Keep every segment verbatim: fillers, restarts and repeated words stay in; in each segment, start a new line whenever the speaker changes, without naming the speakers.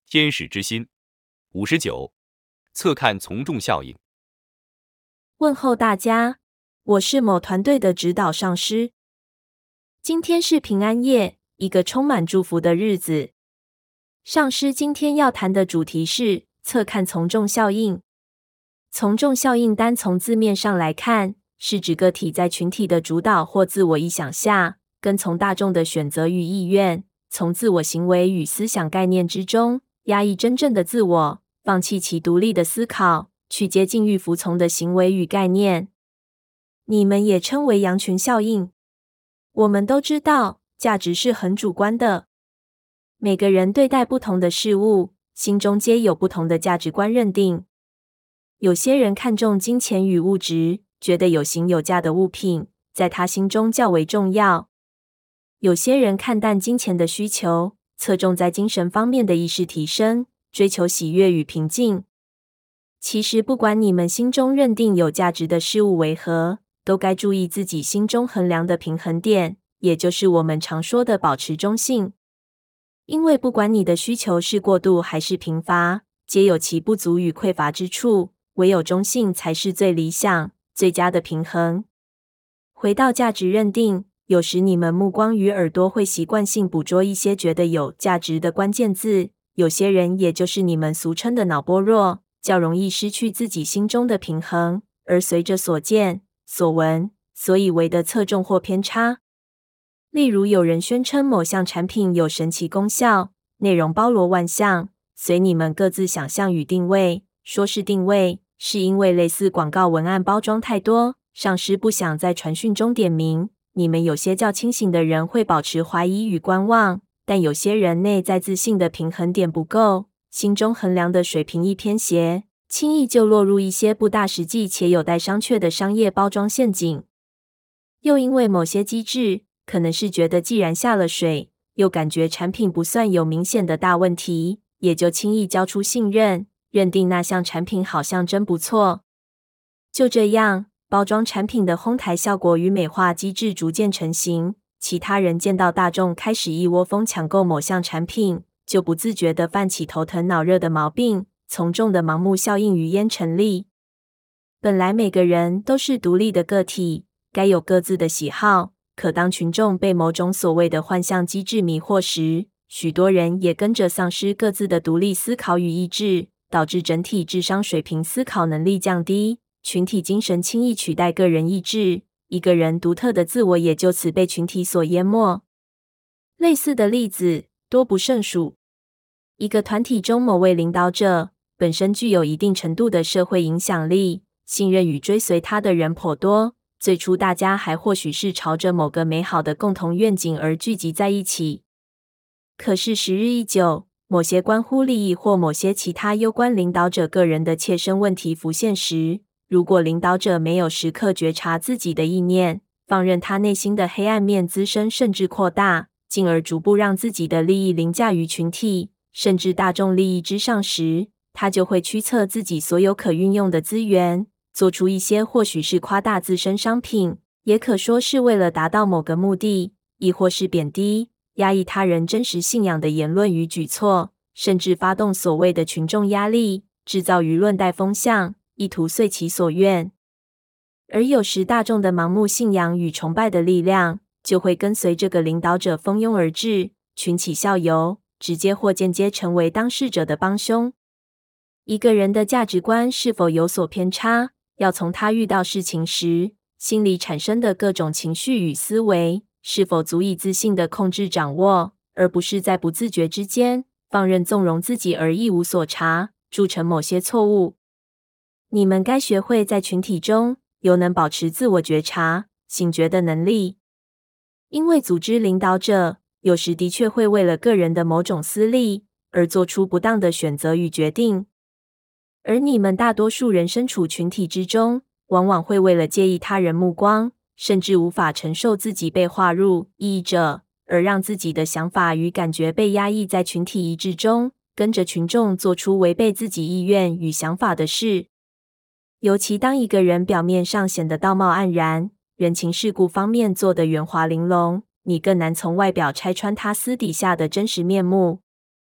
天使之心。五十九，侧看从众效应。
问候大家，我是某团队的指导上师。今天是平安夜，一个充满祝福的日子。上师今天要谈的主题是侧看从众效应。从众效应单从字面上来看，是指个体在群体的主导或自我臆想下，跟从大众的选择与意愿，从自我行为与思想概念之中压抑真正的自我，放弃其独立的思考，去接近欲服从的行为与概念。你们也称为羊群效应。我们都知道，价值是很主观的。每个人对待不同的事物，心中皆有不同的价值观认定。有些人看重金钱与物质，觉得有形有价的物品在他心中较为重要。有些人看淡金钱的需求，侧重在精神方面的意识提升，追求喜悦与平静。其实不管你们心中认定有价值的事物为何，都该注意自己心中衡量的平衡点，也就是我们常说的保持中性。因为不管你的需求是过度还是贫乏，皆有其不足与匮乏之处，唯有中性才是最理想、最佳的平衡。回到价值认定，有时你们目光与耳朵会习惯性捕捉一些觉得有价值的关键字，有些人也就是你们俗称的脑波弱，较容易失去自己心中的平衡，而随着所见、所闻、所以为的侧重或偏差。例如有人宣称某项产品有神奇功效，内容包罗万象，随你们各自想象与定位。说是定位，是因为类似广告文案包装太多，上师不想在传讯中点名。你们有些较清醒的人会保持怀疑与观望，但有些人内在自信的平衡点不够，心中衡量的水平一偏斜，轻易就落入一些不大实际且有待商榷的商业包装陷阱。又因为某些机制，可能是觉得既然下了水，又感觉产品不算有明显的大问题，也就轻易交出信任，认定那项产品好像真不错。就这样，包装产品的哄抬效果与美化机制逐渐成型，其他人见到大众开始一窝蜂抢购某项产品，就不自觉地犯起头疼脑热的毛病，从众的盲目效应于焉成立。本来每个人都是独立的个体，该有各自的喜好，可当群众被某种所谓的幻象机制迷惑时，许多人也跟着丧失各自的独立思考与意志，导致整体智商水平、思考能力降低，群体精神轻易取代个人意志，一个人独特的自我也就此被群体所淹没。类似的例子多不胜数。一个团体中某位领导者本身具有一定程度的社会影响力，信任与追随他的人颇多，最初大家还或许是朝着某个美好的共同愿景而聚集在一起。可是时日一久，某些关乎利益或某些其他攸关领导者个人的切身问题浮现时，如果领导者没有时刻觉察自己的意念，放任他内心的黑暗面滋生甚至扩大，进而逐步让自己的利益凌驾于群体甚至大众利益之上时，他就会驱策自己所有可运用的资源，做出一些或许是夸大自身商品，也可说是为了达到某个目的，亦或是贬低、压抑他人真实信仰的言论与举措，甚至发动所谓的群众压力，制造舆论带风向，意图遂其所愿。而有时大众的盲目信仰与崇拜的力量，就会跟随这个领导者蜂拥而至，群起效尤，直接或间接成为当事者的帮凶。一个人的价值观是否有所偏差，要从他遇到事情时，心里产生的各种情绪与思维，是否足以自信地控制掌握，而不是在不自觉之间，放任纵容自己而一无所察，铸成某些错误。你们该学会在群体中，有能保持自我觉察、醒觉的能力。因为组织领导者，有时的确会为了个人的某种私利，而做出不当的选择与决定。而你们大多数人身处群体之中，往往会为了介意他人目光，甚至无法承受自己被划入异议者，而让自己的想法与感觉被压抑在群体一致中，跟着群众做出违背自己意愿与想法的事。尤其当一个人表面上显得道貌岸然，人情世故方面做得圆滑玲珑，你更难从外表拆穿他私底下的真实面目。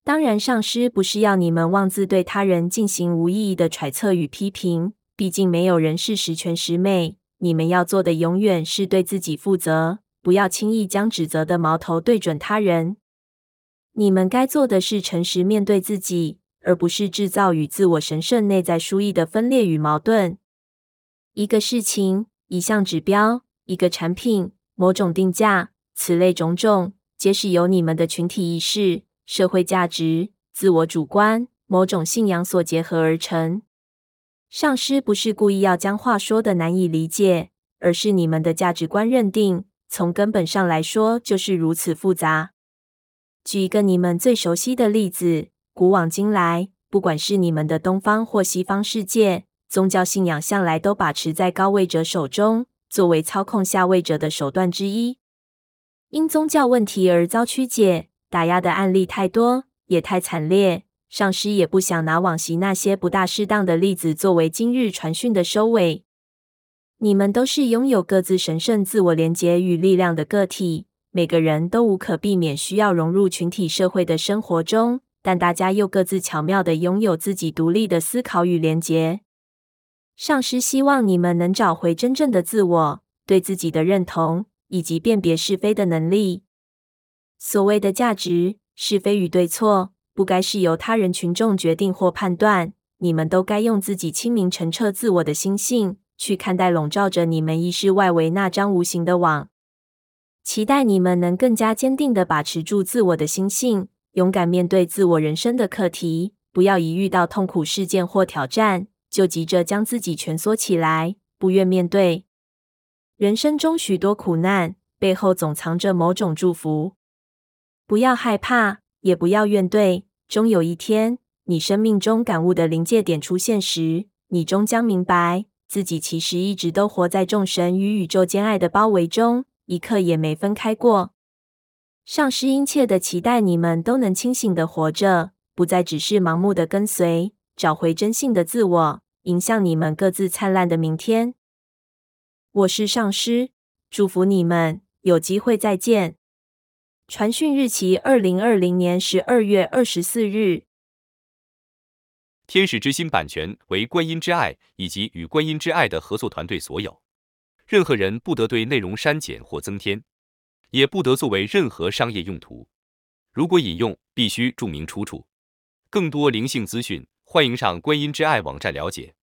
当然，上师不是要你们妄自对他人进行无意义的揣测与批评，毕竟没有人是十全十美。你们要做的永远是对自己负责，不要轻易将指责的矛头对准他人。你们该做的是诚实面对自己，而不是制造与自我神圣内在疏异的分裂与矛盾。一个事情、一项指标、一个产品、某种定价，此类种种，皆是由你们的群体意识、社会价值、自我主观、某种信仰所结合而成。上师不是故意要将话说的难以理解，而是你们的价值观认定，从根本上来说就是如此复杂。举一个你们最熟悉的例子，古往今来，不管是你们的东方或西方世界，宗教信仰向来都把持在高位者手中，作为操控下位者的手段之一。因宗教问题而遭曲解、打压的案例太多，也太惨烈。上师也不想拿往昔那些不大适当的例子作为今日传讯的收尾。你们都是拥有各自神圣自我连结与力量的个体，每个人都无可避免需要融入群体社会的生活中，但大家又各自巧妙地拥有自己独立的思考与连结。上师希望你们能找回真正的自我，对自己的认同，以及辨别是非的能力。所谓的价值、是非与对错，不该是由他人群众决定或判断，你们都该用自己清明澄澈自我的心性，去看待笼罩着你们意识外围那张无形的网。期待你们能更加坚定地把持住自我的心性，勇敢面对自我人生的课题，不要一遇到痛苦事件或挑战，就急着将自己蜷缩起来，不愿面对。人生中许多苦难，背后总藏着某种祝福。不要害怕，也不要怨怼，终有一天，你生命中感悟的临界点出现时，你终将明白，自己其实一直都活在众神与宇宙间爱的包围中，一刻也没分开过。上师殷切地期待你们都能清醒地活着，不再只是盲目地跟随，找回真性的自我，迎向你们各自灿烂的明天。我是上师，祝福你们，有机会再见。传讯日期二零二零年十二月二十四日。
天使之心版权为观音之爱以及与观音之爱的合作团队所有，任何人不得对内容删减或增添，也不得作为任何商业用途。如果引用，必须注明出处。更多灵性资讯，欢迎上观音之爱网站了解。